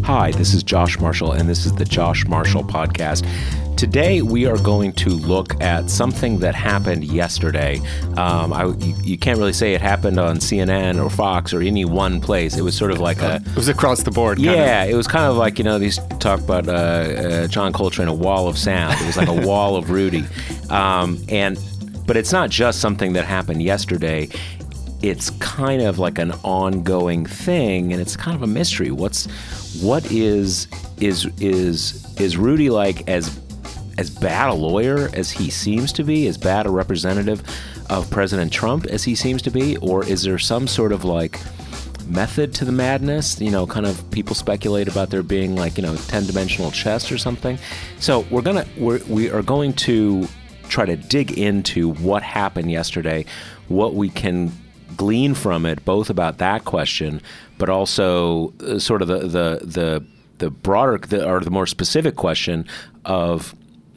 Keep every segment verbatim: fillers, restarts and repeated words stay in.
Hi, this is Josh Marshall, and this is the Josh Marshall Podcast. Today, we are going to look at something that happened yesterday. Um, I, you, you can't really say it happened on C N N or Fox or any one place. It was sort of like a... It was across the board. Yeah, kind of. It was kind of like, you know, these talk about uh, uh, John Coltrane, a wall of sound. It was like a wall of Rudy. Um, and But it's not just something that happened yesterday. It's kind of like an ongoing thing, and it's kind of a mystery. What's... What is is is is Rudy like as as bad a lawyer as he seems to be, as bad a representative of President Trump as he seems to be, or is there some sort of like method to the madness? You know, kind of people speculate about there being like, you know, ten-dimensional chess or something. So we're gonna we're, we are going to try to dig into what happened yesterday, what we can glean from it, both about that question, but also uh, sort of the the the, the broader the, or the more specific question of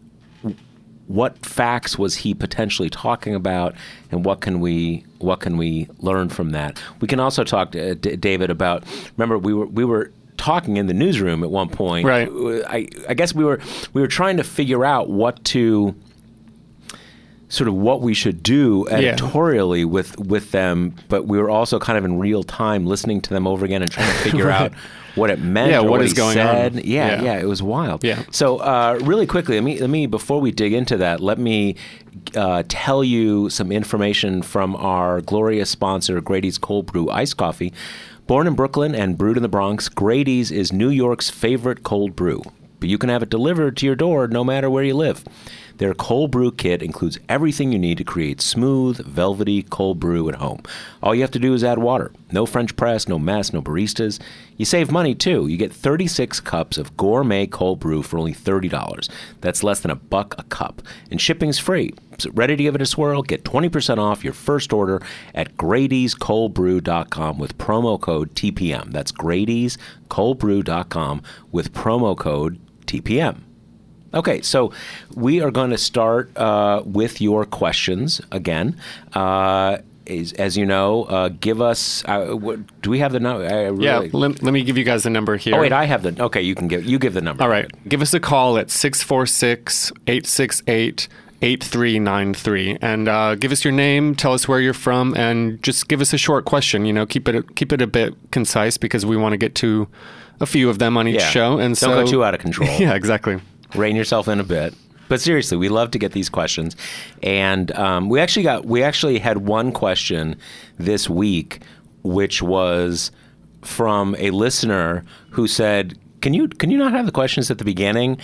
what facts was he potentially talking about, and what can we what can we learn from that? We can also talk to uh, D- David about. Remember, we were we were talking in the newsroom at one point. Right. I I guess we were we were trying to figure out what to. Sort of what we should do editorially yeah. with, with them, but we were also kind of in real time listening to them over again and trying to figure right. out what it meant. Yeah, or what, what is he going said. on? Yeah, yeah, yeah, it was wild. Yeah. So uh, really quickly, let me let me before we dig into that, let me uh, tell you some information from our glorious sponsor, Grady's Cold Brew Iced Coffee. Born in Brooklyn and brewed in the Bronx, Grady's is New York's favorite cold brew, but you can have it delivered to your door no matter where you live. Their cold brew kit includes everything you need to create smooth, velvety cold brew at home. All you have to do is add water. No French press, no mess, no baristas. You save money, too. You get thirty-six cups of gourmet cold brew for only thirty dollars. That's less than a buck a cup. And shipping's free. So ready to give it a swirl? Get twenty percent off your first order at Grady's Cold Brew dot com with promo code T P M. That's Grady's Cold Brew dot com with promo code T P M. Okay, so we are going to start uh, with your questions again. Uh, as, as you know, uh, give us. Uh, what, do we have the number? Really, yeah, let, let me give you guys the number here. Oh wait, I have the. Okay, you can give. You give the number. All right, give us a call at six four six, eight six eight, eight three nine three, and uh, give us your name. Tell us where you're from, and just give us a short question. You know, keep it keep it a bit concise because we want to get to a few of them on each yeah. show. And don't so, go too out of control. Yeah, exactly. Rein yourself in a bit. But seriously, we love to get these questions. And um, we actually got we actually had one question this week, which was from a listener who said, Can you can you not have the questions at the beginning?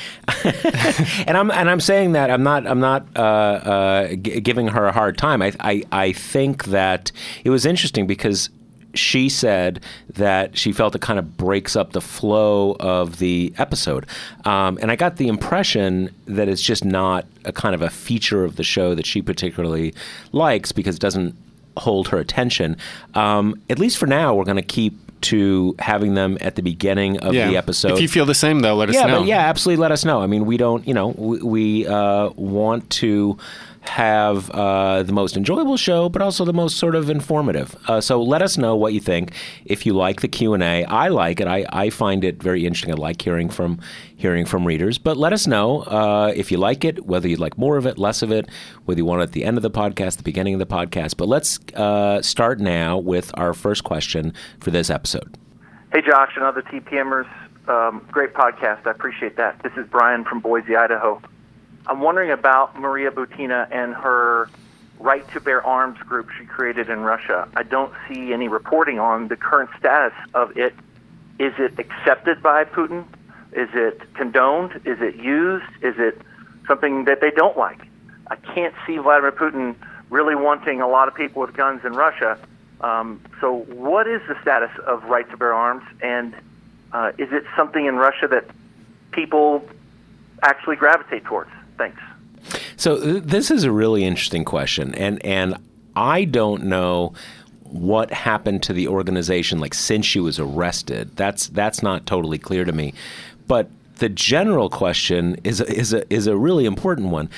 and I'm and I'm saying that I'm not I'm not uh, uh, g- giving her a hard time. I, I I think that it was interesting because she said that she felt it kind of breaks up the flow of the episode. Um, and I got the impression that it's just not a kind of a feature of the show that she particularly likes because it doesn't hold her attention. Um, at least for now, we're going to keep to having them at the beginning of yeah. the episode. If you feel the same, though, let us yeah, know. But yeah, absolutely let us know. I mean, we don't, you know, we, we uh, want to have uh, the most enjoyable show, but also the most sort of informative. Uh, so let us know what you think. If you like the Q and A, I like it. I, I find it very interesting. I like hearing from hearing from readers. But let us know uh, if you like it, whether you'd like more of it, less of it, whether you want it at the end of the podcast, the beginning of the podcast. But let's uh, start now with our first question for this episode. Hey, Josh and other T P Mers. Um, great podcast. I appreciate that. This is Brian from Boise, Idaho. I'm wondering about Maria Butina and her Right to Bear Arms group she created in Russia. I don't see any reporting on the current status of it. Is it accepted by Putin? Is it condoned? Is it used? Is it something that they don't like? I can't see Vladimir Putin really wanting a lot of people with guns in Russia. Um, so what is the status of Right to Bear Arms? And uh, is it something in Russia that people actually gravitate towards? Thanks. So th- this is a really interesting question, and and I don't know what happened to the organization like since she was arrested. That's that's not totally clear to me. But the general question is a, is a is a really important one.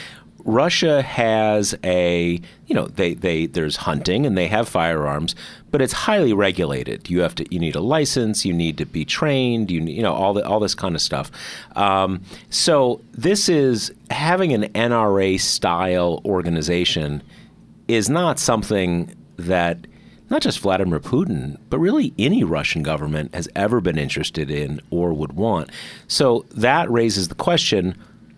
Russia has a, you know, they, they there's hunting and they have firearms, but it's highly regulated. You have to, you need a license, you need to be trained, you you know, all the, all this kind of stuff. Um, so this is having an N R A style organization is not something that not just Vladimir Putin, but really any Russian government has ever been interested in or would want. So that raises the question,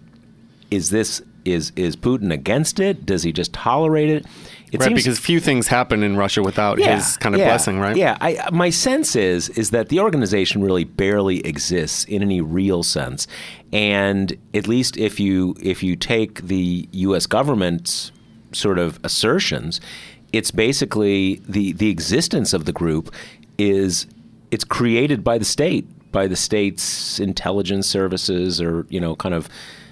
is this is is Putin against it? Does he just tolerate it? It right, seems, because few things happen in Russia without yeah, his kind of yeah, blessing, right? Yeah, I, my sense is is that the organization really barely exists in any real sense, and at least if you if you take the U S government's sort of assertions, it's basically the the existence of the group is it's created by the state, by the state's intelligence services, or you know, kind of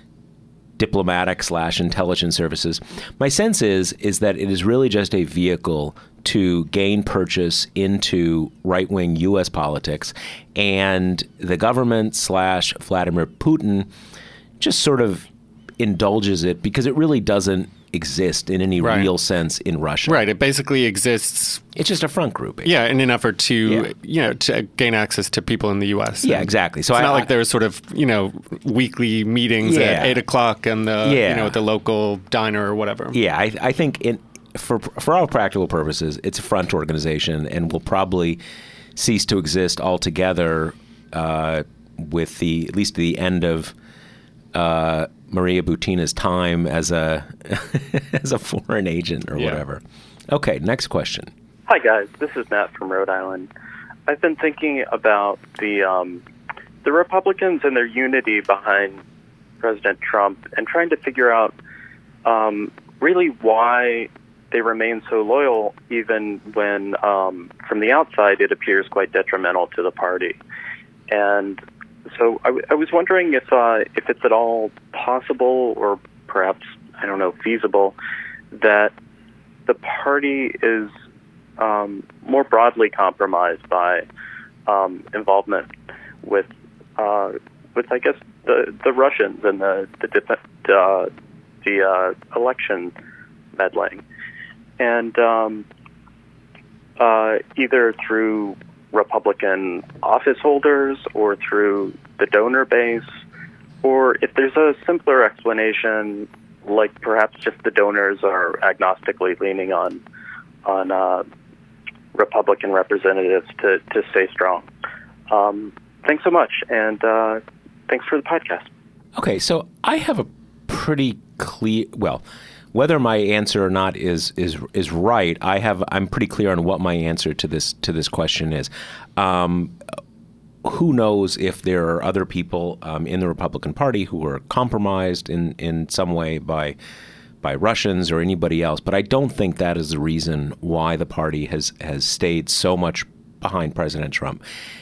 diplomatic slash intelligence services. My sense is is that it is really just a vehicle to gain purchase into right-wing U S politics, and the government slash Vladimir Putin just sort of indulges it because it really doesn't exist in any right. real sense in Russia. Right. It basically exists. It's just a front group. Yeah, in an effort to Yeah. you know to gain access to people in the U S. Yeah, And exactly. So it's I, not I, like there's sort of you know weekly meetings Yeah. at eight o'clock and the Yeah. you know at the local diner or whatever. Yeah, I, I think in, for for all practical purposes, it's a front organization and will probably cease to exist altogether uh, with the at least the end of uh, Maria Butina's time as a as a foreign agent or Yeah. whatever. Okay, next question. Hi guys, this is Matt from Rhode Island. I've been thinking about the um, the Republicans and their unity behind President Trump and trying to figure out um, really why they remain so loyal, even when um, from the outside it appears quite detrimental to the party. And so I, w- I was wondering if uh, if it's at all possible, or perhaps I don't know, feasible, that the party is um, more broadly compromised by um, involvement with uh, with I guess the the Russians and the the dip- uh, the uh, election meddling, and um, uh, either through Republican office holders or through the donor base, or if there's a simpler explanation, like perhaps just the donors are agnostically leaning on on uh, Republican representatives to, to stay strong. Um, thanks so much, and uh, thanks for the podcast. Okay, so I have a pretty clear, well, whether my answer or not is is is right, I have I'm pretty clear on what my answer to this to this question is. Um, who knows if there are other people um, in the Republican Party who are compromised in, in some way by by Russians or anybody else, but I don't think that is the reason why the party has has stayed so much behind President Trump.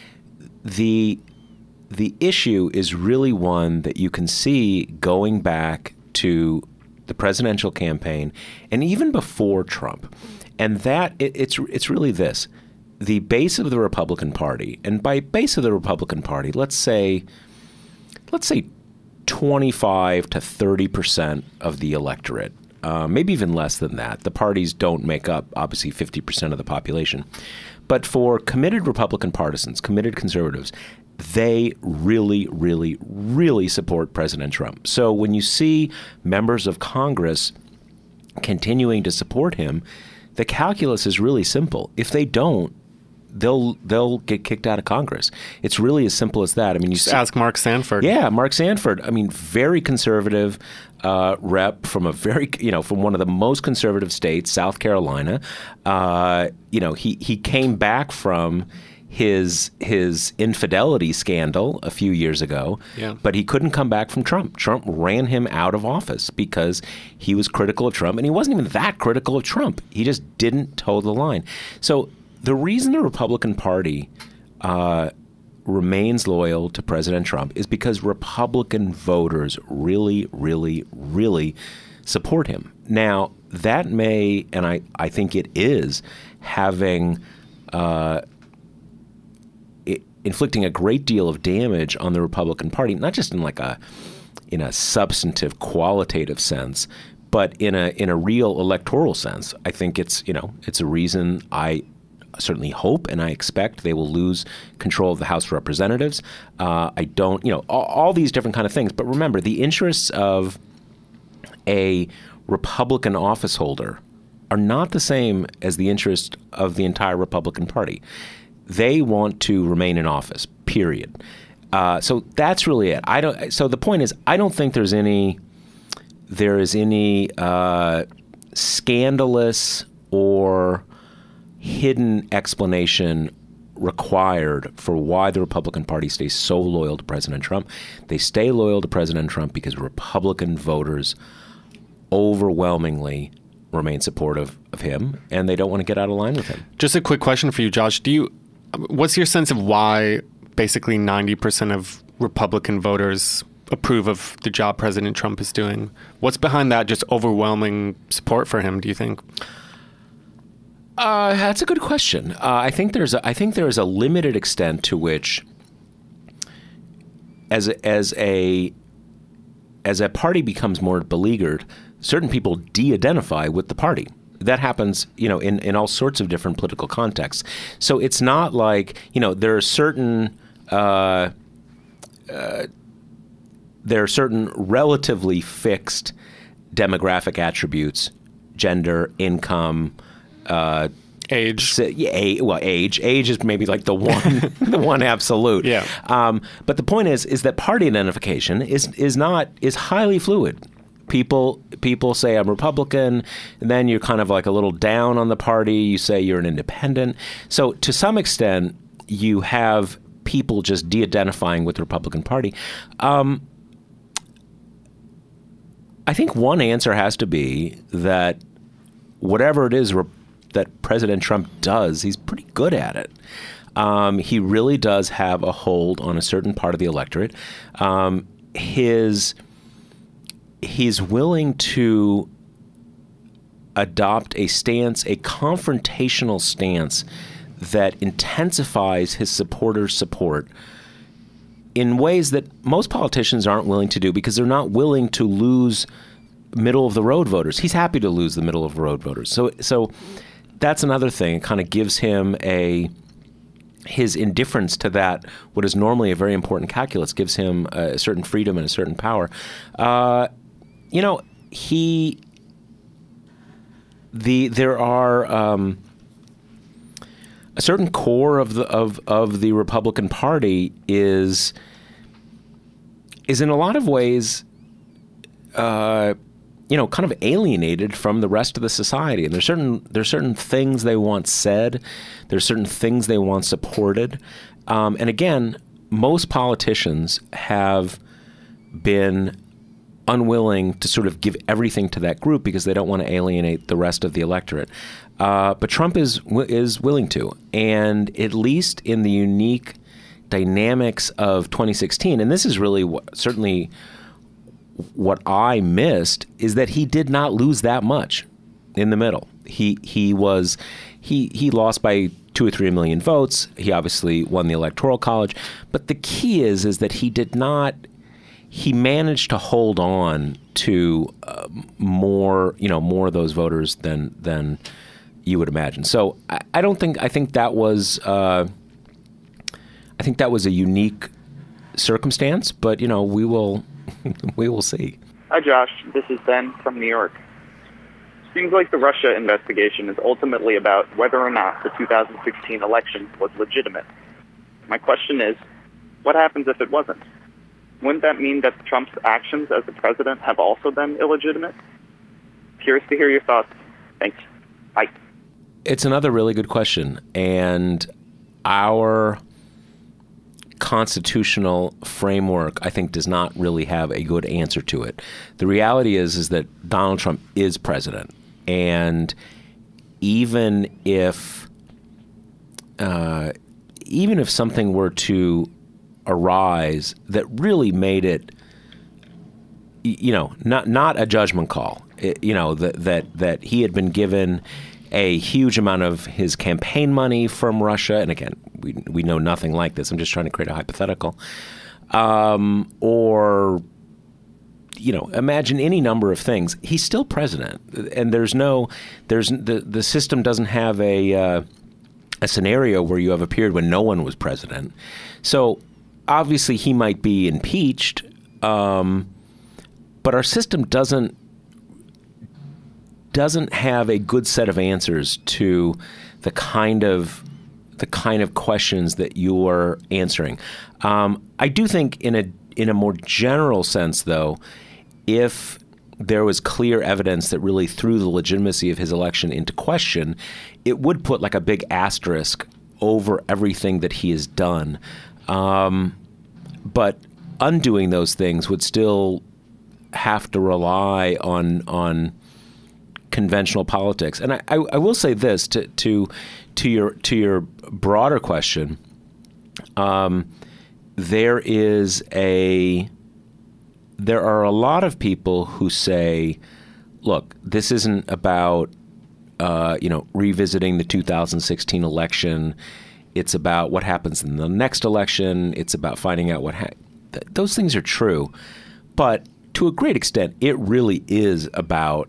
The the issue is really one that you can see going back to the presidential campaign and even before Trump. And that it, it's it's really this. The base of the Republican Party, and by base of the Republican Party, let's say let's say twenty-five to thirty percent of the electorate, uh, maybe even less than that. The parties don't make up, obviously, fifty percent of the population. But for committed Republican partisans, committed conservatives, they really, really, really support President Trump. So when you see members of Congress continuing to support him, the calculus is really simple. If they don't, they'll they'll get kicked out of Congress. It's really as simple as that. I mean, you Just see, ask Mark Sanford. yeah, Mark Sanford. I mean, very conservative uh, rep from a very, you know, from one of the most conservative states, South Carolina. Uh, you know, he he came back from his his infidelity scandal a few years ago, Yeah. but he couldn't come back from Trump. Trump ran him out of office because he was critical of Trump, and he wasn't even that critical of Trump. He just didn't toe the line. So the reason the Republican Party uh, remains loyal to President Trump is because Republican voters really, really, really support him. Now, that may, and I, I think it is, having uh, it, inflicting a great deal of damage on the Republican Party, not just in like a in a substantive, qualitative sense, but in a in a real electoral sense, I think it's you know it's a reason I certainly hope and I expect they will lose control of the House of Representatives. Uh, I don't, you know, all, all these different kind of things. But remember, the interests of a Republican office holder are not the same as the interest of the entire Republican Party. They want to remain in office, period. Uh, so that's really it. I don't. So the point is, I don't think there's any there is any uh, scandalous or hidden explanation required for why the Republican Party stays so loyal to President Trump. They stay loyal to President Trump because Republican voters overwhelmingly remain supportive of him, and they don't want to get out of line with him. Just a quick question for you, Josh. Do you? What's your sense of why basically ninety percent of Republican voters approve of the job President Trump is doing? What's behind that just overwhelming support for him, do you think? Uh, that's a good question. Uh, I think there's a, I think there is a limited extent to which, as a, as a as a party becomes more beleaguered, certain people de-identify with the party. That happens, you know, in, in all sorts of different political contexts. So it's not like, you know, there are certain uh, uh, there are certain relatively fixed demographic attributes, gender, income. Uh, age, so, yeah, a, well, age, age is maybe like the one, the one absolute. Yeah. Um, but the point is, is that party identification is is not is highly fluid. People people say I'm Republican, and then you're kind of like a little down on the party. You say you're an independent. So to some extent, you have people just de-identifying with the Republican Party. Um, I think one answer has to be that whatever it is re- that President Trump does, he's pretty good at it. Um, he really does have a hold on a certain part of the electorate. Um, his he's willing to adopt a stance, a confrontational stance that intensifies his supporters' support in ways that most politicians aren't willing to do because they're not willing to lose middle-of-the-road voters. He's happy to lose the middle-of-the-road voters. So so that's another thing. It kind of gives him a his indifference to that, what is normally a very important calculus, gives him a certain freedom and a certain power. Uh, you know, he the there are um, a certain core of the of of the Republican Party is is in a lot of ways, uh, you know, kind of alienated from the rest of the society. And there's certain there's certain things they want said. There's certain things they want supported. Um, and again, most politicians have been unwilling to sort of give everything to that group because they don't want to alienate the rest of the electorate. Uh, but Trump is is willing to, and at least in the unique dynamics of twenty sixteen, and this is really what, certainly what I missed, is that he did not lose that much in the middle. He he was he he lost by two or three million votes. He obviously won the Electoral College, but the key is is that he did not. He managed to hold on to uh, more, you know, more of those voters than than you would imagine. So I, I don't think I think that was uh, I think that was a unique circumstance. But you know, we will we will see. Hi, Josh. This is Ben from New York. Seems like the Russia investigation is ultimately about whether or not the two thousand sixteen election was legitimate. My question is, what happens if it wasn't? Wouldn't that mean that Trump's actions as the president have also been illegitimate? Curious to hear your thoughts. Thanks. Bye. It's another really good question. And our constitutional framework, I think, does not really have a good answer to it. The reality is, is that Donald Trump is president. And even if, uh, even if something were to arise that really made it, you know, not not a judgment call, it, you know, that that that he had been given a huge amount of his campaign money from Russia, and again, we we know nothing like this. I'm just trying to create a hypothetical, um, or you know, imagine any number of things. He's still president, and there's no, there's the the system doesn't have a uh, a scenario where you have a period when no one was president. So obviously he might be impeached, um, but our system doesn't doesn't have a good set of answers to the kind of the kind of questions that you're answering. Um, I do think in a in a more general sense, though, if there was clear evidence that really threw the legitimacy of his election into question, it would put like a big asterisk over everything that he has done. Um, but undoing those things would still have to rely on on conventional politics. And I, I, I will say this to to to your to your broader question. Um, there is a there are a lot of people who say, look, this isn't about uh, you know revisiting the two thousand sixteen election. It's about what happens in the next election. It's about finding out what ha- th- those things are true, but to a great extent, it really is about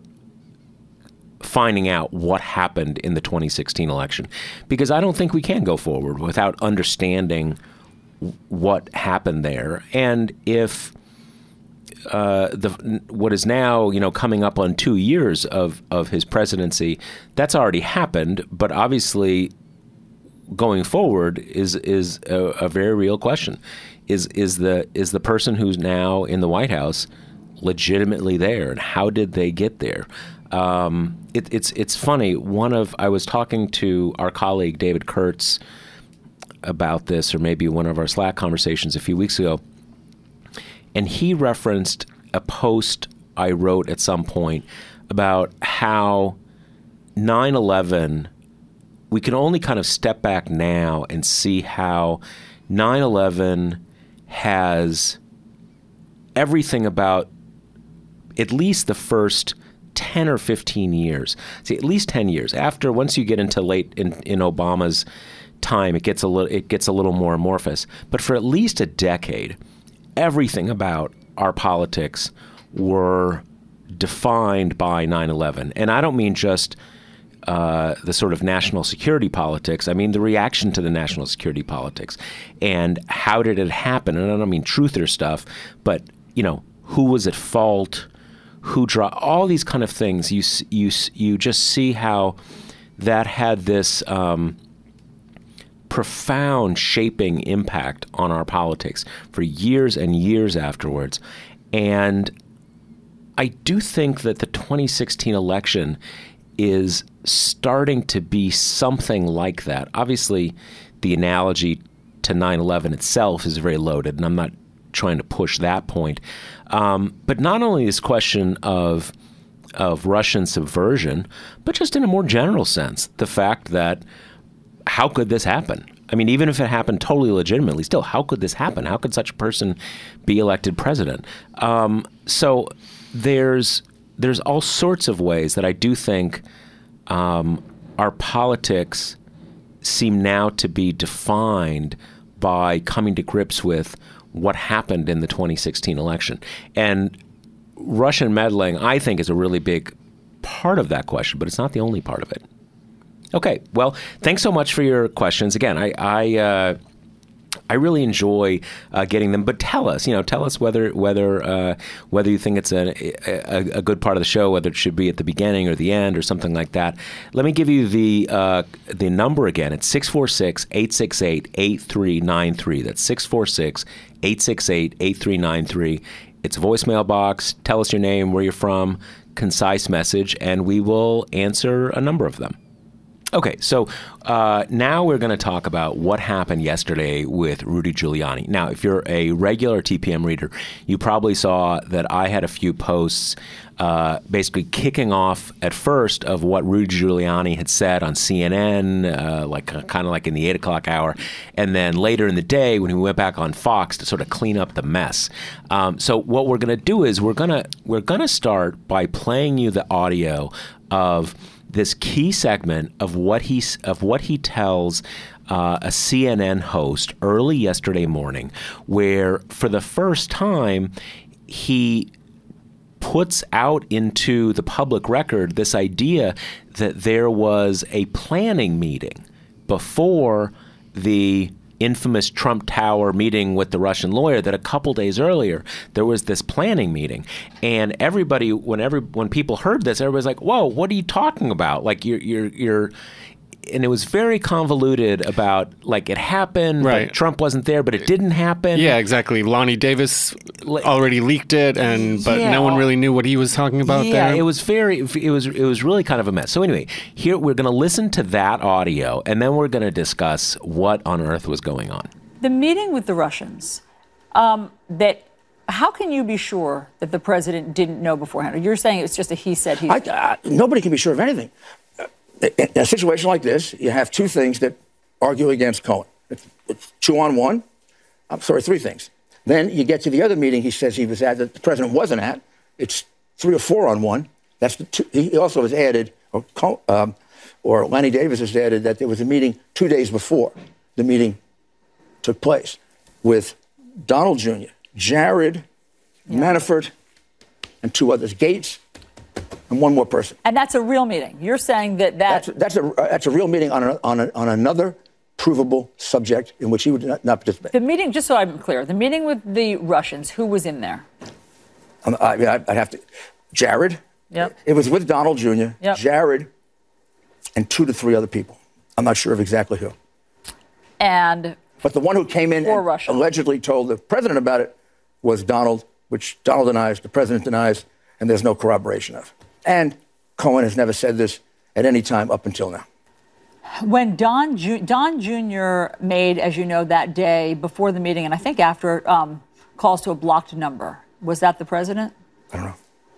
finding out what happened in the twenty sixteen election, because I don't think we can go forward without understanding what happened there. And if uh, the what is now, you know, coming up on two years of, of his presidency, that's already happened. But obviously, going forward is is a, a very real question. Is is the is the person who's now in the White House legitimately there, and how did they get there? Um, it, it's it's funny. One of I was talking to our colleague David Kurtz about this, or maybe one of our Slack conversations a few weeks ago, and he referenced a post I wrote at some point about how nine eleven. We can only kind of step back now and see how nine eleven has everything about at least the first ten or fifteen years. See, at least ten years. After, once you get into late in, in Obama's time, it gets a little it gets a little more amorphous. But for at least a decade, everything about our politics were defined by nine eleven. And I don't mean just uh, the sort of national security politics. I mean the reaction to the national security politics. And how did it happen? And I don't mean truther stuff, but, you know, who was at fault? Who draw all these kind of things? You you you just see how that had this um, profound shaping impact on our politics for years and years afterwards. And I do think that the twenty sixteen election is starting to be something like that. Obviously, the analogy to nine eleven itself is very loaded, and I'm not trying to push that point. Um, but not only this question of of Russian subversion, but just in a more general sense, the fact that how could this happen? I mean, even if it happened totally legitimately, still, how could this happen? How could such a person be elected president? Um, so there's there's all sorts of ways that I do think um, our politics seem now to be defined by coming to grips with what happened in the twenty sixteen election. And Russian meddling, I think, is a really big part of that question, but it's not the only part of it. Okay, well, thanks so much for your questions. Again, I I, uh, I really enjoy uh, getting them, but tell us, you know, tell us whether whether uh, whether you think it's a, a a good part of the show, whether it should be at the beginning or the end or something like that. Let me give you the uh, the number again. It's six four six, eight six eight, eight three nine three. That's six four six, eight six eight, eight three nine three. It's a voicemail box. Tell us your name, where you're from, concise message, and we will answer a number of them. Okay, so uh, now we're going to talk about what happened yesterday with Rudy Giuliani. Now, if you're a regular T P M reader, you probably saw that I had a few posts uh, basically kicking off at first of what Rudy Giuliani had said on C N N, uh, like uh, kind of like in the eight o'clock hour, and then later in the day when he went back on Fox to sort of clean up the mess. Um, so what we're going to do is we're going to we're going to start by playing you the audio of this key segment of what he of what he tells uh, a C N N host early yesterday morning, where for the first time he puts out into the public record this idea that there was a planning meeting before the infamous Trump Tower meeting with the Russian lawyer, that a couple days earlier there was this planning meeting. And everybody, when every, when people heard this, everybody's like, whoa, what are you talking about? Like you're, you're, you're, and it was very convoluted about, like, it happened, right. but Trump wasn't there, but it didn't happen. Yeah, exactly. Lonnie Davis already leaked it, and but yeah, no one really knew what he was talking about yeah, there. it was very, it was, it was really kind of a mess. So anyway, here we're going to listen to that audio, and then we're going to discuss what on earth was going on. The meeting with the Russians, um, that, how can you be sure that the president didn't know beforehand? Or you're saying it's just a he said, he said. I, I, nobody can be sure of anything. In a situation like this, you have two things that argue against Cohen. It's, it's two on one. I'm sorry, three things. Then you get to the other meeting he says he was at that the president wasn't at. It's three or four on one. That's the two. He also has added, or, um, or Lanny Davis has added, that there was a meeting two days before the meeting took place with Donald Junior, Jared, yeah. Manafort, and two others, Gates, and one more person. And that's a real meeting. You're saying that that... That's, that's, a, that's a real meeting on, a, on, a, on another provable subject in which he would not, not participate. The meeting, just so I'm clear, the meeting with the Russians, who was in there? Um, I mean, I'd have to... Jared. Yep. It was with Donald Junior, yep. Jared, and two to three other people. I'm not sure of exactly who. And... But the one who came in and Russia. allegedly told the president about it was Donald, which Donald denies, the president denies, and there's no corroboration of. And Cohen has never said this at any time up until now. When Don Ju- Don Junior made, as you know, that day before the meeting, and I think after, um, calls to a blocked number, was that the president? I don't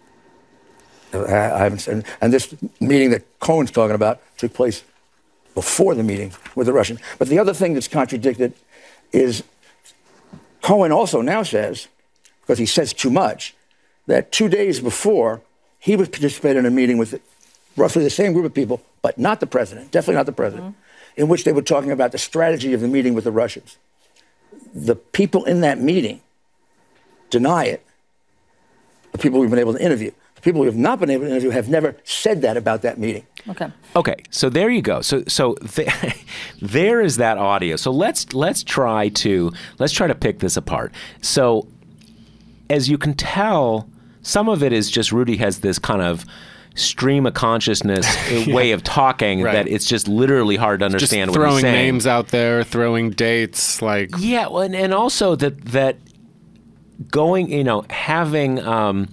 know. I, I haven't said. And this meeting that Cohen's talking about took place before the meeting with the Russian. But the other thing that's contradicted is Cohen also now says, because he says too much, that two days before he would participate in a meeting with roughly the same group of people, but not the president, definitely not the president, mm-hmm. in which they were talking about the strategy of the meeting with the Russians. The people in that meeting deny it. The people we've been able to interview. The people we have not been able to interview have never said that about that meeting. Okay. Okay. So there you go. So so th- there is that audio. So let's let's try to let's try to pick this apart. So as you can tell, some of it is just Rudy has this kind of stream of consciousness yeah. way of talking right. that it's just literally hard to understand just what he's saying. Throwing names out there, throwing dates, like yeah, well, and, and also that that going, you know, having um,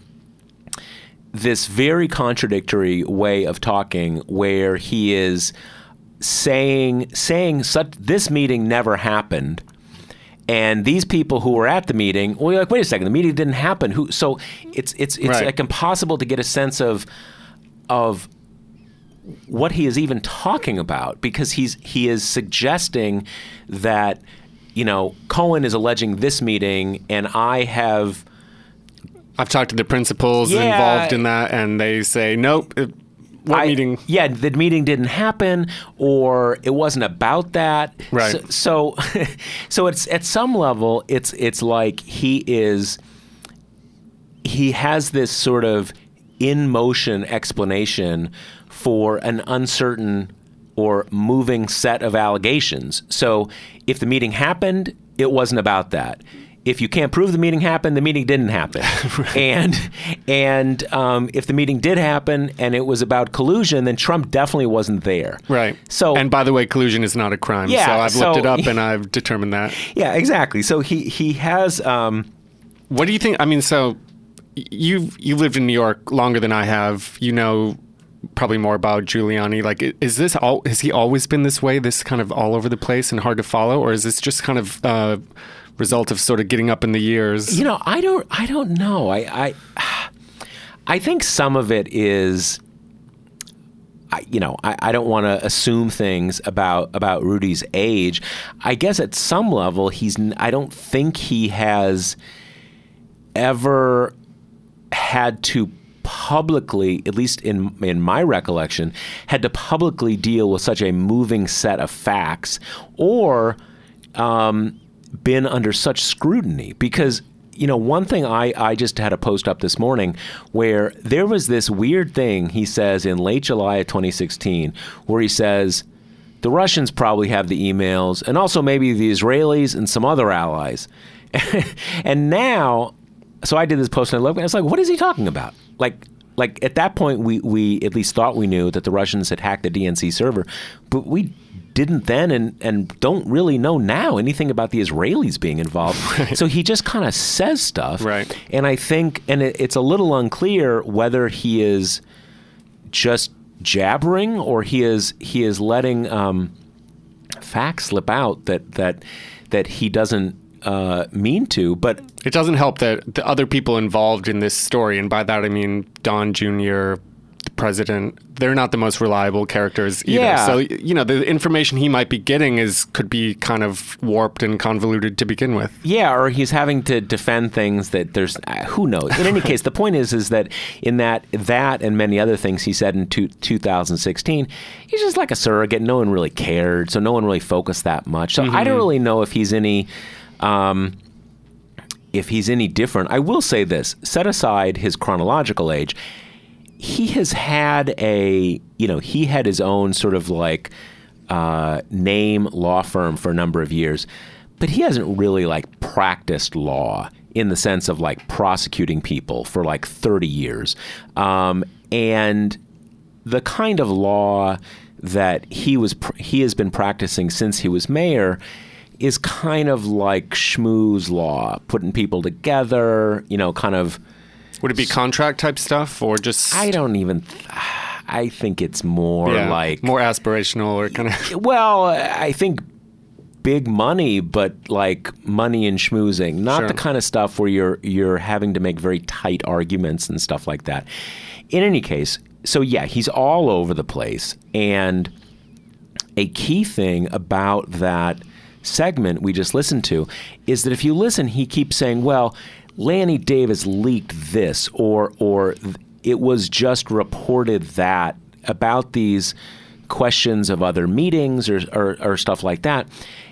this very contradictory way of talking, where he is saying saying such this meeting never happened. And these people who were at the meeting, well, you're like, wait a second, the meeting didn't happen. Who? So it's it's it's right. like impossible to get a sense of of what he is even talking about, because he's he is suggesting that, you know, Cohen is alleging this meeting, and I have I've talked to the principals yeah, involved in that, and they say nope. It, What I, meeting? Yeah, the meeting didn't happen, or it wasn't about that. Right. So, so, so it's at some level, it's it's like he is. He has this sort of in motion explanation for an uncertain or moving set of allegations. So, if the meeting happened, it wasn't about that. If you can't prove the meeting happened, the meeting didn't happen. right. And and um, if the meeting did happen and it was about collusion, then Trump definitely wasn't there. Right. So, and by the way, collusion is not a crime. Yeah, so I've so, looked it up and I've determined that. Yeah, exactly. So he he has. Um, what do you think? I mean, so you've you lived in New York longer than I have. You know probably more about Giuliani. Like, is this all? Has he always been this way? This kind of all over the place and hard to follow, or is this just kind of uh, result of sort of getting up in the years? You know, I don't, I don't know. I, I, I think some of it is, I, you know, I, I don't want to assume things about about Rudy's age. I guess at some level, he's. I don't think he has ever had to publicly, at least in in my recollection, had to publicly deal with such a moving set of facts, or um, been under such scrutiny, because you know, one thing I, I just had a post up this morning where there was this weird thing he says in late July of twenty sixteen where he says the Russians probably have the emails and also maybe the Israelis and some other allies. And now, so I did this post and I looked and I was like, what is he talking about? Like, like at that point, we, we at least thought we knew that the Russians had hacked the D N C server, but we didn't then and, and don't really know now anything about the Israelis being involved. Right. So he just kind of says stuff. Right. And I think, and it, it's a little unclear whether he is just jabbering or he is he is letting um, facts slip out that that that he doesn't uh, mean to. But it doesn't help that the other people involved in this story, and by that I mean Don Junior, the president, they're not the most reliable characters either. Yeah. So, you know, the information he might be getting is could be kind of warped and convoluted to begin with. Yeah, or he's having to defend things that there's, uh, who knows? In any case, the point is is that in that that and many other things he said in two, two thousand sixteen, he's just like a surrogate. No one really cared, so no one really focused that much. So mm-hmm. I don't really know if he's any... Um, if he's any different. I will say this, set aside his chronological age, he has had a, you know, he had his own sort of like uh, name law firm for a number of years, but he hasn't really like practiced law in the sense of like prosecuting people for like thirty years. Um, and the kind of law that he was, he has been practicing since he was mayor is kind of like schmooze law, putting people together, you know, kind of... Would it be contract type stuff or just... I don't even... I think it's more yeah, like... More aspirational or kind of... Well, I think big money, but like money and schmoozing. Not Sure. the kind of stuff where you're you're having to make very tight arguments and stuff like that. In any case, so yeah, he's all over the place. And a key thing about that segment we just listened to is that if you listen, he keeps saying, well, Lanny Davis leaked this, or or it was just reported that about these questions of other meetings or, or, or stuff like that.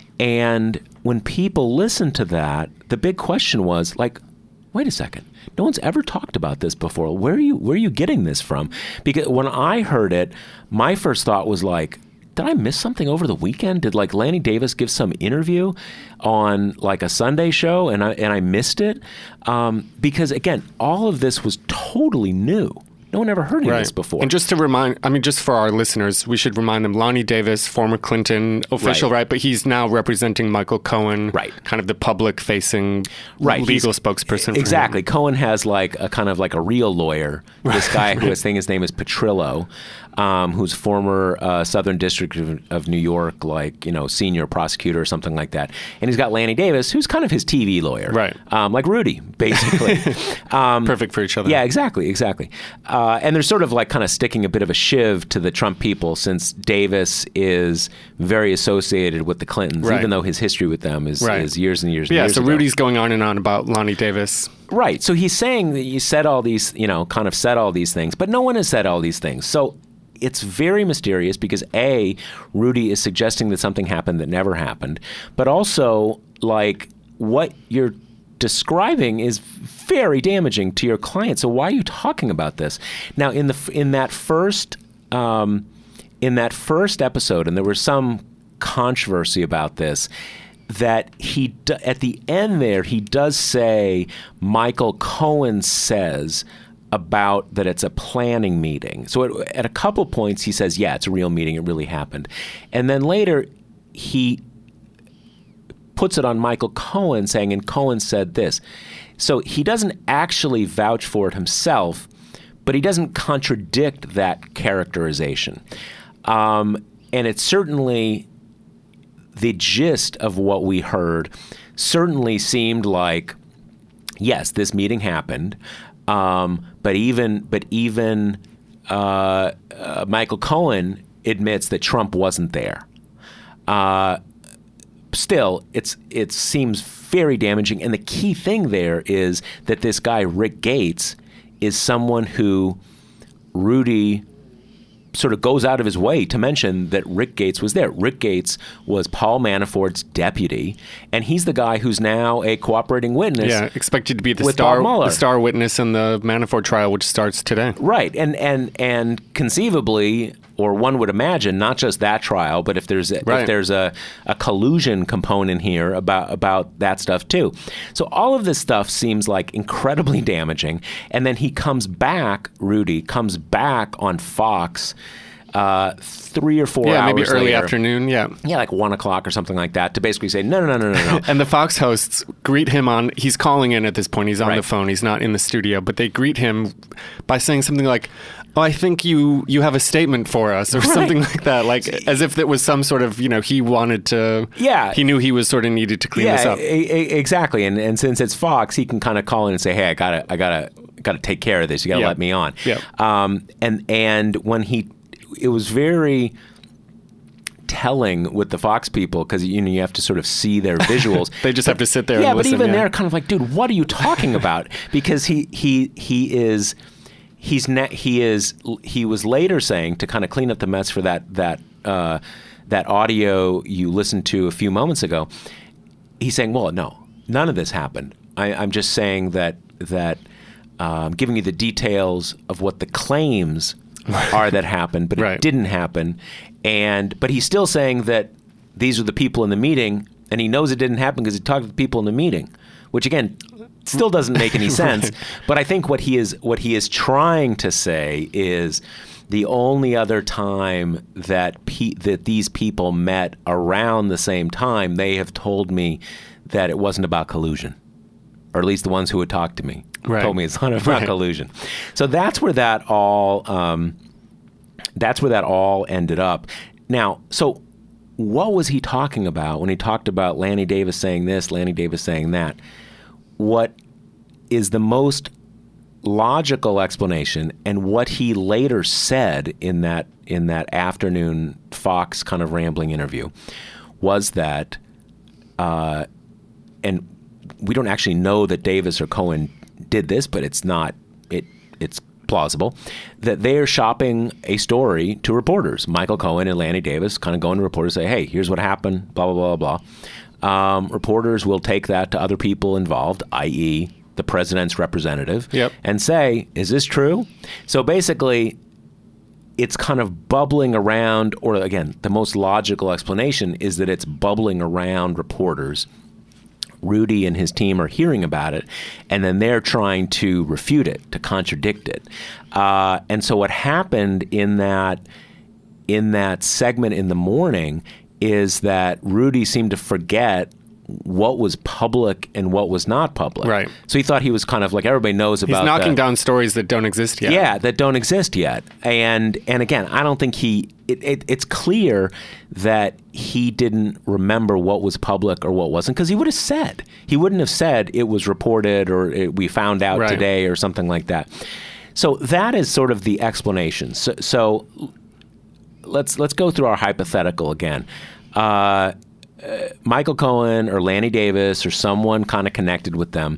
And when people listen to that, the big question was like, wait a second, no one's ever talked about this before. Where are you, where are you getting this from? Because when I heard it, my first thought was like, did I miss something over the weekend? Did like Lanny Davis give some interview on like a Sunday show and I and I missed it? Um, because again, all of this was totally new. No one ever heard of Right. this before. And just to remind, I mean, just for our listeners, we should remind them, Lonnie Davis, former Clinton official, Right. right? But he's now representing Michael Cohen, Right. kind of the public-facing Right, legal he's- spokesperson. for Exactly. him. Cohen has like a kind of like a real lawyer. This guy who I think his name is Petrillo, um, who's former uh, Southern District of, of New York, like, you know, senior prosecutor or something like that. And he's got Lanny Davis, who's kind of his T V lawyer. Right. Um, like Rudy, basically. um, Perfect for each other. Yeah, exactly, exactly. Uh, and they're sort of like kind of sticking a bit of a shiv to the Trump people since Davis is very associated with the Clintons, Right. even though his history with them is, Right. is years and years and Yeah, years so ago. Rudy's going on and on about Lonnie Davis. Right. So he's saying that you said all these, you know, kind of said all these things, but no one has said all these things. So it's very mysterious because A, Rudy is suggesting that something happened that never happened, but also like what you're describing is very damaging to your client. So why are you talking about this? Now, in the in that first um, in that first episode, and there was some controversy about this, that he d- at the end there he does say Michael Cohen says about that it's a planning meeting. So at, at a couple points he says, yeah, it's a real meeting, it really happened, and then later he puts it on Michael Cohen saying, and Cohen said this. So he doesn't actually vouch for it himself, but he doesn't contradict that characterization. Um, and it's certainly the gist of what we heard certainly seemed like, yes, this meeting happened, um, but even but even uh, uh, Michael Cohen admits that Trump wasn't there. Uh, Still, it's it seems very damaging. And the key thing there is that this guy, Rick Gates, is someone who Rudy sort of goes out of his way to mention that Rick Gates was there. Rick Gates was Paul Manafort's deputy, and he's the guy who's now a cooperating witness. Yeah, expected to be the with star Bob Mueller. the star witness in the Manafort trial, which starts today. Right, and and and conceivably, or one would imagine, not just that trial, but if there's a, Right. if there's a, a collusion component here about about that stuff too. So all of this stuff seems like incredibly damaging. And then he comes back, Rudy comes back on Fox uh, three or four Yeah, hours maybe early later. afternoon. Yeah. Yeah, like one o'clock or something like that, to basically say, no, no, no, no, no, no. And the Fox hosts greet him on, he's calling in at this point. He's on Right. the phone. He's not in the studio, but they greet him by saying something like, oh, I think you, you have a statement for us, or Right. something like that. Like as if it was some sort of, you know, he wanted to, Yeah. he knew he was sort of needed to clean this Yeah, up. e- e- exactly. And and since it's Fox, he can kind of call in and say, "Hey, I gotta, I gotta, gotta take care of this. You gotta Yeah. let me on." Yeah. Um. And and when he, it was very telling with the Fox people, because you know you have to sort of see their visuals. They just have to sit there Yeah, and but listen. even yeah. they're kind of like, dude, what are you talking about? Because he he he is. He's ne- he is he was later saying, to kind of clean up the mess for that that uh, that audio you listened to a few moments ago. He's saying, well, no, none of this happened. I, I'm just saying that that um, giving you the details of what the claims are that happened, but Right. it didn't happen. And but he's still saying that these are the people in the meeting, and he knows it didn't happen because he talked to the people in the meeting, which again still doesn't make any sense. Right. But I think what he is what he is trying to say is the only other time that pe- that these people met around the same time, they have told me that it wasn't about collusion, or at least the ones who had talked to me Right. told me it's not about Right. collusion. So that's where that all um, that's where that all ended up. Now, so what was he talking about when he talked about Lanny Davis saying this, Lanny Davis saying that? What is the most logical explanation, and what he later said in that in that afternoon Fox kind of rambling interview, was that, uh, and we don't actually know that Davis or Cohen did this, but it's not it it's plausible that they are shopping a story to reporters. Michael Cohen and Lanny Davis kind of go into reporters, say, hey, here's what happened, blah, blah, blah, blah. Um, reporters will take that to other people involved, that is the president's representative, Yep. and say, is this true? So basically, it's kind of bubbling around, or again, the most logical explanation is that it's bubbling around reporters. Rudy and his team are hearing about it, and then they're trying to refute it, to contradict it. Uh, and so what happened in that in that segment in the morning is that Rudy seemed to forget what was public and what was not public. Right. So he thought he was kind of like, everybody knows He's about knocking the, down stories that don't exist yet. yeah, that don't exist yet. And and again, I don't think he. It, it, it's clear that he didn't remember what was public or what wasn't, because he would have said. He wouldn't have said it was reported or it, we found out Right. today or something like that. So that is sort of the explanation. So, so let's let's go through our hypothetical again. Uh, uh, Michael Cohen or Lanny Davis or someone kind of connected with them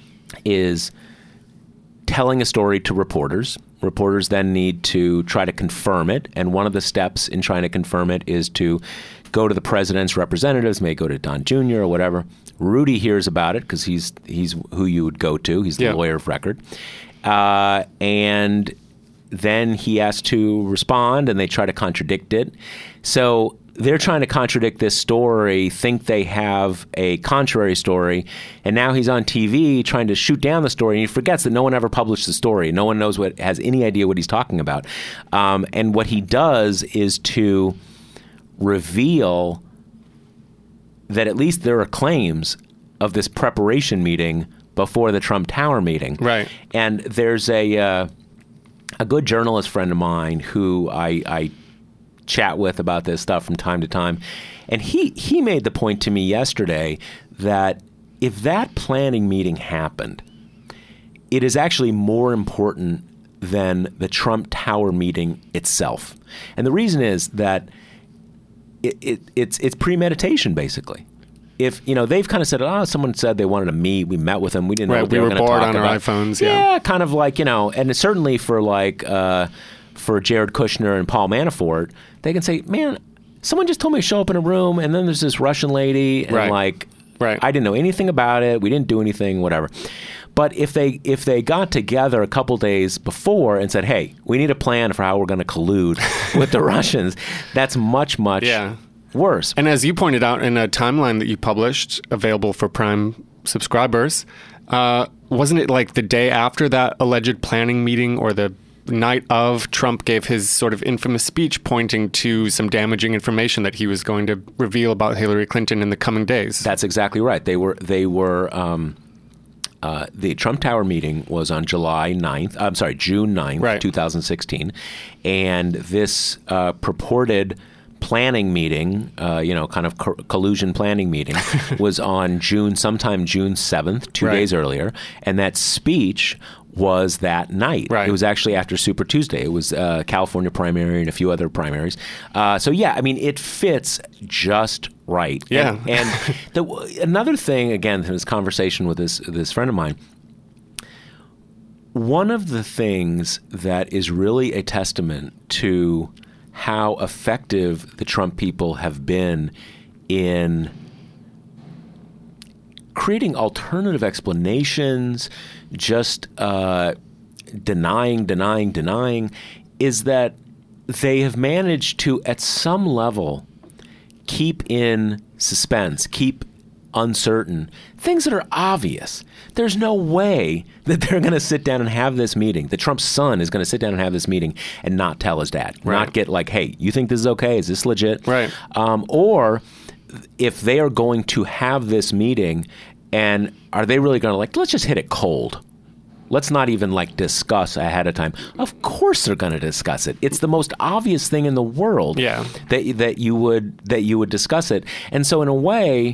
is telling a story to reporters. Reporters then need to try to confirm it, and one of the steps in trying to confirm it is to go to the president's representatives, may go to Don Junior or whatever. Rudy hears about it because he's he's who you would go to. He's the Yeah. lawyer of record. Uh, and then he has to respond, and they try to contradict it. So they're trying to contradict this story, think they have a contrary story, and now he's on T V trying to shoot down the story, and he forgets that no one ever published the story. No one knows what has any idea what he's talking about. Um, and what he does is to reveal that at least there are claims of this preparation meeting before the Trump Tower meeting. Right. And there's a uh, a good journalist friend of mine who I, I chat with about this stuff from time to time, and he he made the point to me yesterday that if that planning meeting happened, it is actually more important than the Trump Tower meeting itself. And the reason is that it, it it's it's premeditation, basically. If, you know, they've kind of said, oh, someone said they wanted to meet, we met with them, we didn't know Right, what they we were were going to bored talk on our about. iPhones, yeah. Yeah, kind of like, you know, and certainly for like, uh, for Jared Kushner and Paul Manafort, they can say, man, someone just told me to show up in a room, and then there's this Russian lady, and Right. like, Right. I didn't know anything about it. We didn't do anything, whatever. But if they if they got together a couple days before and said, hey, we need a plan for how we're going to collude with the Russians, that's much, much Yeah. worse. And as you pointed out in a timeline that you published, available for Prime subscribers, uh, wasn't it like the day after that alleged planning meeting or the night of, Trump gave his sort of infamous speech pointing to some damaging information that he was going to reveal about Hillary Clinton in the coming days? That's exactly right. They were they were um, uh, the Trump Tower meeting was on July ninth. I'm sorry, June ninth, Right. twenty sixteen, and this uh, purported planning meeting, uh, you know, kind of co- collusion planning meeting, was on June, sometime June seventh, two Right. days earlier, and that speech was that night. Right. It was actually after Super Tuesday. It was uh, California primary and a few other primaries. Uh, so yeah, I mean, it fits just right. Yeah. And, and the, another thing, again, in this conversation with this this friend of mine, one of the things that is really a testament to how effective the Trump people have been in creating alternative explanations, just uh, denying, denying, denying, is that they have managed to, at some level, keep in suspense, keep uncertain things that are obvious. There's no way that they're going to sit down and have this meeting. The Trump son is going to sit down and have this meeting and not tell his dad, Right. not get like, hey, you think this is okay? Is this legit? Right. Um, or if they are going to have this meeting, and are they really going to like, let's just hit it cold. Let's not even like discuss ahead of time. Of course they're going to discuss it. It's the most obvious thing in the world Yeah. that that you would that you would discuss it. And so in a way,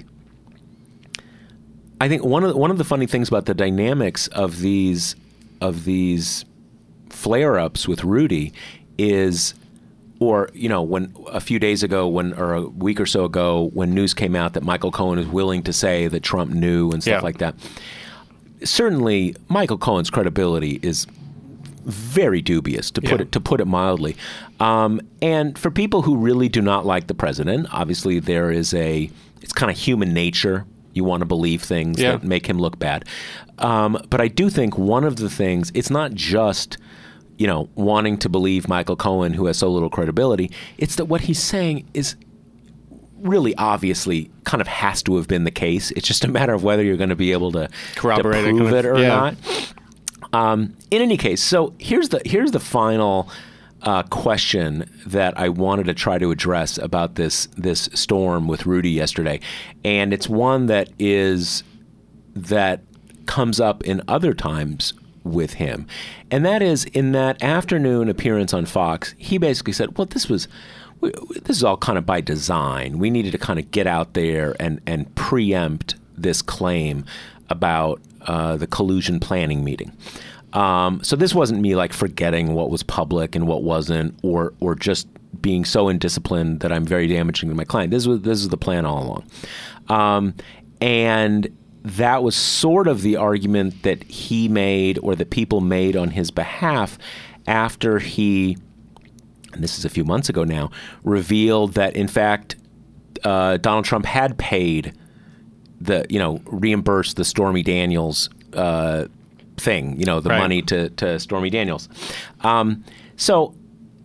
I think one of the, one of the funny things about the dynamics of these of these flare-ups with Rudy is, or you know, when a few days ago, when or a week or so ago, when news came out that Michael Cohen is willing to say that Trump knew and stuff Yeah. like that. Certainly, Michael Cohen's credibility is very dubious, to put Yeah. it to put it mildly. Um, and for people who really do not like the president, obviously there is a it's kind of human nature. You want to believe things Yeah. that make him look bad. Um, but I do think one of the things, it's not just, you know, wanting to believe Michael Cohen, who has so little credibility. It's that what he's saying is really obviously kind of has to have been the case. It's just a matter of whether you're going to be able to, to Corroborate it, prove kind it of- or yeah. not. Um, in any case, so here's the here's the final uh, question that I wanted to try to address about this this storm with Rudy yesterday, and it's one that is that comes up in other times with him, and that is in that afternoon appearance on Fox. He basically said, "Well, this was." This is all kind of by design. We needed to kind of get out there and, and preempt this claim about uh, the collusion planning meeting. Um, so this wasn't me like forgetting what was public and what wasn't, or or just being so indisciplined that I'm very damaging to my client. This was this is the plan all along, um, and that was sort of the argument that he made, or that people made on his behalf, after he. And this is a few months ago now, revealed that, in fact, uh, Donald Trump had paid the, you know, reimbursed the Stormy Daniels uh, thing, you know, the Right. money to, to Stormy Daniels. Um, so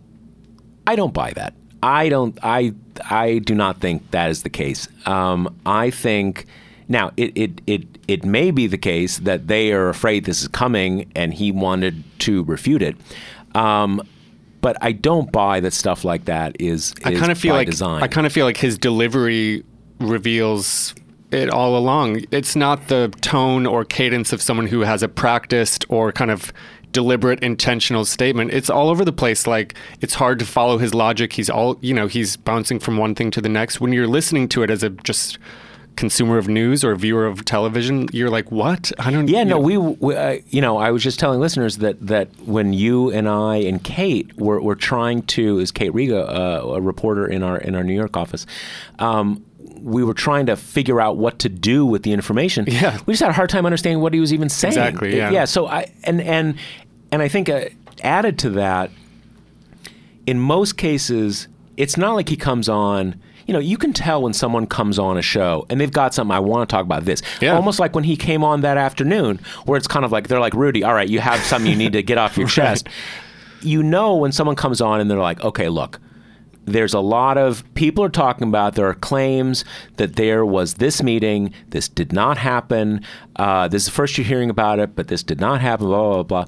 I don't buy that. I don't, I, I do not think that is the case. Um, I think, now, it, it, it, it may be the case that they are afraid this is coming and he wanted to refute it. Um, But I don't buy that stuff like that is, is I kind of feel by like design. I kind of feel like his delivery reveals it all along. It's not the tone or cadence of someone who has a practiced or kind of deliberate, intentional statement. It's all over the place. Like, it's hard to follow his logic. He's all, you know, he's bouncing from one thing to the next. When you're listening to it as a just consumer of news or viewer of television, you're like, what? I don't. Yeah, you no, know. we, we uh, you know, I was just telling listeners that, that when you and I and Kate were, were trying to, is Kate Riga, uh, a reporter in our in our New York office, um, we were trying to figure out what to do with the information. Yeah. We just had a hard time understanding what he was even saying. Exactly, yeah. Yeah, so I, and, and, and I think uh, added to that, in most cases, it's not like he comes on. You know, you can tell when someone comes on a show and they've got something, I want to talk about this. Yeah. Almost like when he came on that afternoon, where it's kind of like, they're like, Rudy, all right, you have something you need to get off your chest. You know when someone comes on and they're like, okay, look, there's a lot of people are talking about, there are claims that there was this meeting, this did not happen, uh, this is the first you're hearing about it, but this did not happen, blah, blah, blah.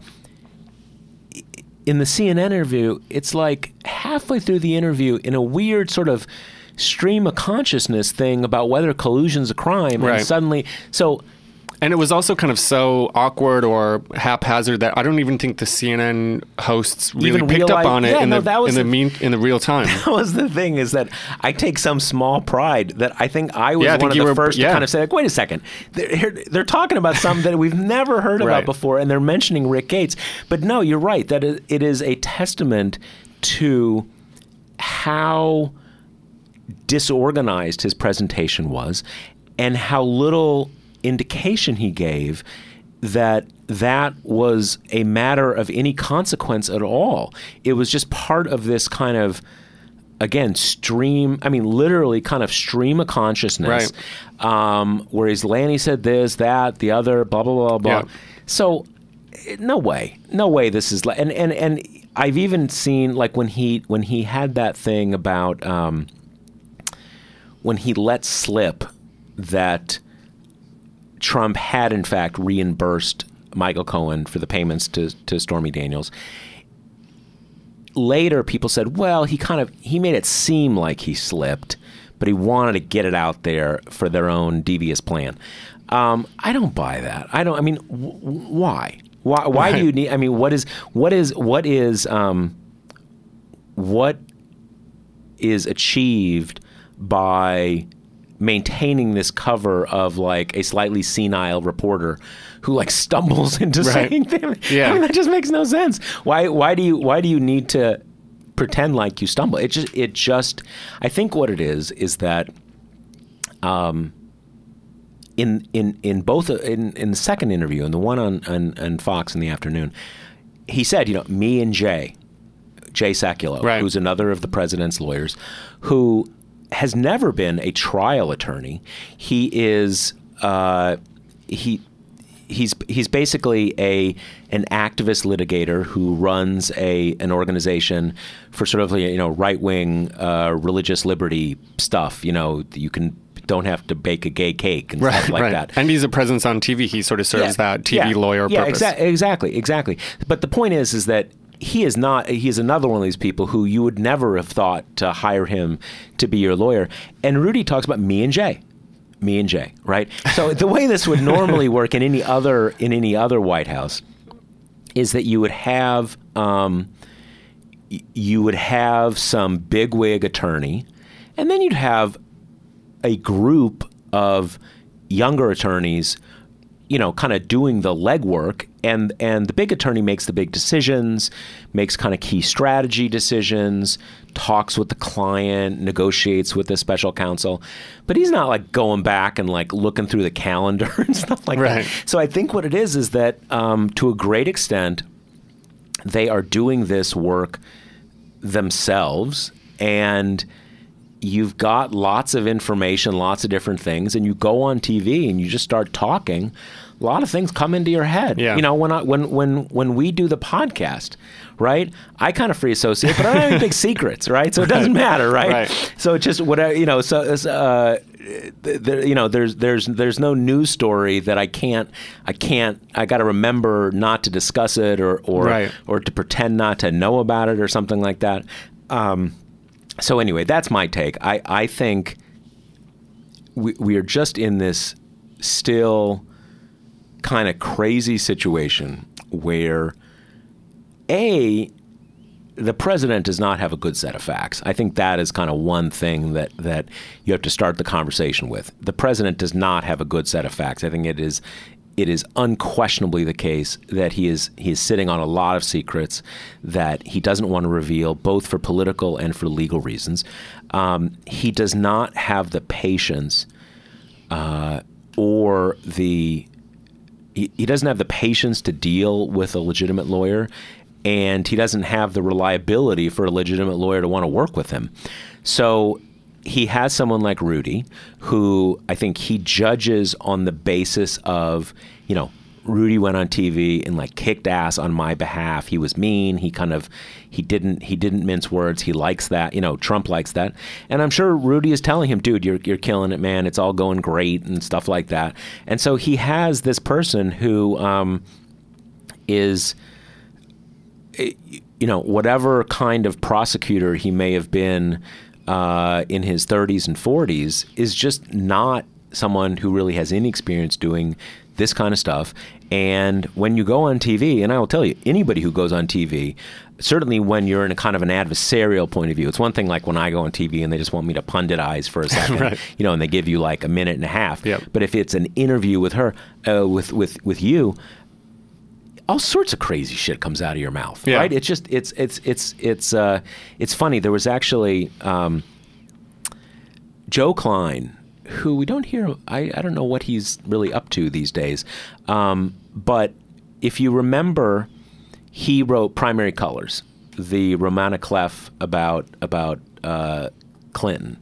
In the C N N interview, it's like halfway through the interview, in a weird sort of stream of consciousness thing about whether collusion's a crime, right. and suddenly, so... And it was also kind of so awkward or haphazard that I don't even think the C N N hosts really Even picked realize, up on it yeah, in, no, the, that was in, the the, mean, in the real time. That was the thing, is that I take some small pride that I think I was yeah, I one of you the were, first yeah. to kind of say, like, wait a second, they're, they're talking about something that we've never heard about right. before, and they're mentioning Rick Gates. But no, you're right, that it is a testament to how disorganized his presentation was and how little indication he gave that that was a matter of any consequence at all. It was just part of this kind of, again, stream, I mean, literally kind of stream of consciousness, right. um, where he's Lanny said this, that, the other, blah, blah, blah, blah. Yeah. So no way, no way this is, and, and, and I've even seen, like, when he, when he had that thing about, um, when he let slip that Trump had, in fact, reimbursed Michael Cohen for the payments to, to Stormy Daniels. Later, people said, well, he kind of, he made it seem like he slipped, but he wanted to get it out there for their own devious plan. Um, I don't buy that. I don't, I mean, w- why? Why, why right. do you need, I mean, what is, what is, what is, um, what is achieved by maintaining this cover of like a slightly senile reporter who like stumbles into right. saying things? Yeah. I mean, that just makes no sense. Why why do you why do you need to pretend like you stumble? It just it just I think what it is is that um in in in both in in the second interview and the one on, on on Fox in the afternoon, he said, you know, me and Jay Jay Sekulow, right. who's another of the president's lawyers, who has never been a trial attorney. He is uh, he he's he's basically a an activist litigator who runs a an organization for sort of, you know, right wing uh, religious liberty stuff. You know, you can don't have to bake a gay cake and right, stuff like right. that. And he's a presence on T V. He sort of serves yeah, that T V yeah, lawyer yeah, purpose. Exa- exactly, exactly. But the point is, is that he is not, he is another one of these people who you would never have thought to hire him to be your lawyer. And Rudy talks about me and Jay, me and Jay, right? So the way this would normally work in any other, in any other White House is that you would have, um, you would have some bigwig attorney, and then you'd have a group of younger attorneys, you know, kind of doing the legwork, and and the big attorney makes the big decisions, makes kind of key strategy decisions, talks with the client, negotiates with the special counsel, but he's not like going back and like looking through the calendar and stuff like right. that. So I think what it is is that um, to a great extent, they are doing this work themselves, and you've got lots of information, lots of different things, and you go on T V and you just start talking, a lot of things come into your head. Yeah. You know, when I, when when when we do the podcast, right? I kind of free associate, but I don't have any big secrets, right? So it doesn't matter, right? Right. So it's just whatever, you know. So uh, there, you know, there's there's there's no news story that I can't I can't I got to remember not to discuss it or or right. or to pretend not to know about it or something like that. Um, So anyway, that's my take. I, I think we, we are just in this still kind of crazy situation where, A, the president does not have a good set of facts. I think that is kind of one thing that, that you have to start the conversation with. The president does not have a good set of facts. I think it is it is unquestionably the case that he is he is sitting on a lot of secrets that he doesn't want to reveal, both for political and for legal reasons. Um, he does not have the patience uh, or the he, he doesn't have the patience to deal with a legitimate lawyer. and he doesn't have the reliability for a legitimate lawyer to want to work with him. So he has someone like Rudy, who I think he judges on the basis of, you know, Rudy went on T V and like kicked ass on my behalf. He was mean. He kind of, he didn't, he didn't mince words. He likes that. You know, Trump likes that. And I'm sure Rudy is telling him, dude, you're, you're killing it, man. It's all going great and stuff like that. And so he has this person who um, is, you know, whatever kind of prosecutor he may have been uh, in his thirties and forties is just not someone who really has any experience doing this kind of stuff. And when you go on T V, and I will tell you, anybody who goes on T V, certainly when you're in a kind of an adversarial point of view, it's one thing like when I go on T V and they just want me to punditize for a second, right. you know, and they give you like a minute and a half. Yep. But if it's an interview with her, uh, with, with, with you, all sorts of crazy shit comes out of your mouth, yeah. right? It's just, it's, it's, it's, it's, uh, it's funny. There was actually, um, Joe Klein, who we don't hear, I, I don't know what he's really up to these days. Um, but if you remember, he wrote Primary Colors, the Romana Clef about, about uh, Clinton.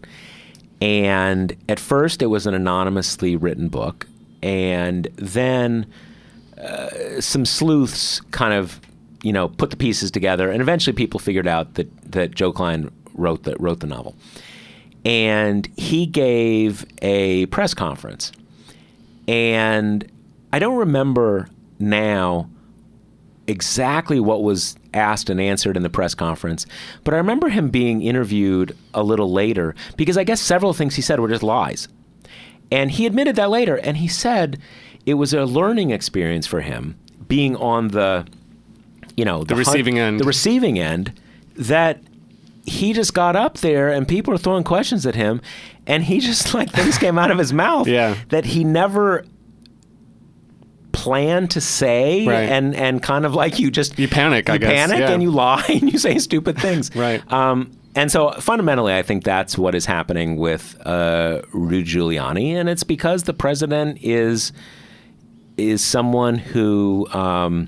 And at first it was an anonymously written book. And then uh, some sleuths kind of, you know, put the pieces together. And eventually people figured out that, that Joe Klein wrote the, wrote the novel. And he gave a press conference. And I don't remember now exactly what was asked and answered in the press conference, but I remember him being interviewed a little later because I guess several things he said were just lies. And he admitted that later, and he said it was a learning experience for him being on the, you know, the, the receiving hun- end. The receiving end, that he just got up there and people were throwing questions at him, and he just like things came out of his mouth yeah. that he never planned to say, right. and and kind of like you just you panic, you I guess, panic yeah. and you lie and you say stupid things, right? Um, and so fundamentally, I think that's what is happening with uh, Rudy Giuliani, and it's because the president is is someone who um,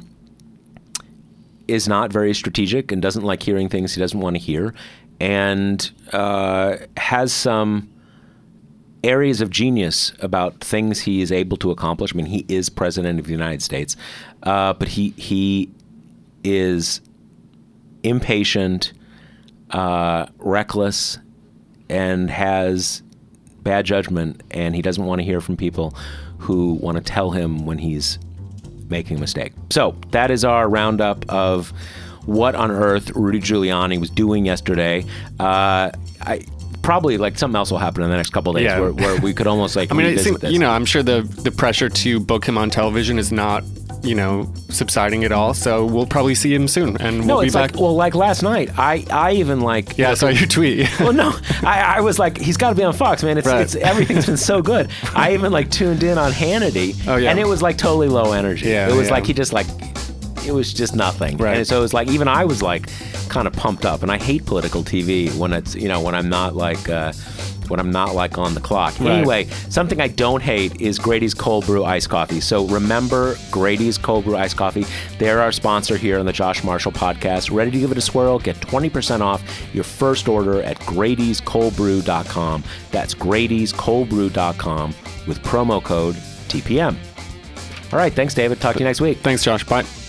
is not very strategic and doesn't like hearing things he doesn't want to hear, and uh, has some areas of genius about things he is able to accomplish. I mean, he is president of the United States, uh, but he he is impatient, uh, reckless, and has bad judgment, and he doesn't want to hear from people who want to tell him when he's making a mistake. So that is our roundup of what on earth Rudy Giuliani was doing yesterday. Uh, I probably like something else will happen in the next couple of days yeah. where, where we could almost like I mean, it revisit seems, this. you know, I'm sure the the pressure to book him on television is not, you know, subsiding at all. So we'll probably see him soon, and we'll no, be it's back. like, well, like last night, I, I even like... Yeah, I saw your tweet. well, no, I, I was like, he's got to be on Fox, man. It's, Right. it's everything's been so good. I even like tuned in on Hannity, Oh, yeah. and it was like totally low energy. Yeah, it was yeah. like he just like, it was just nothing. Right. And so it was like, even I was like kind of pumped up, and I hate political T V when it's, you know, when I'm not like... Uh, when I'm not like on the clock. Right. Anyway, something I don't hate is Grady's Cold Brew Iced Coffee. So remember Grady's Cold Brew Iced Coffee. They're our sponsor here on the Josh Marshall Podcast. Ready to give it a swirl? Get twenty percent off your first order at Grady's Cold Brew dot com. That's Grady's Cold Brew dot com with promo code T P M. All right, thanks, David. Talk to you next week. Thanks, Josh. Bye.